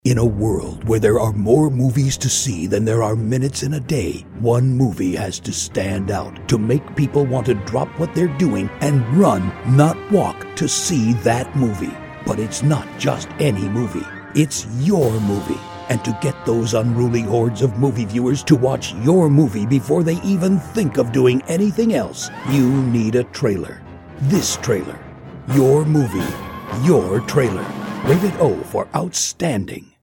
In a world where there are more movies to see than there are minutes in a day, one movie has to stand out to make people want to drop what they're doing and run, not walk, to see that movie. But it's not just any movie. It's your movie. And to get those unruly hordes of movie viewers to watch your movie before they even think of doing anything else, you need a trailer. This trailer. Your movie. Your trailer. Rated O for outstanding.